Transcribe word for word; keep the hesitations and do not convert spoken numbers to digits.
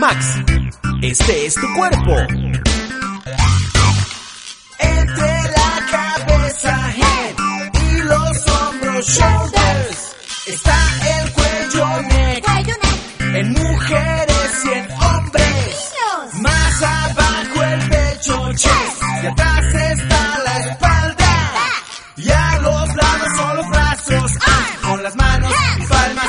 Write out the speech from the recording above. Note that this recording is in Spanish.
Max, este es tu cuerpo. Entre la cabeza, head, y los hombros, shoulders, está el cuello, neck, en mujeres y en hombres. Más abajo el pecho, chest, y atrás está la espalda. Y a los lados son los brazos, con las manos y palmas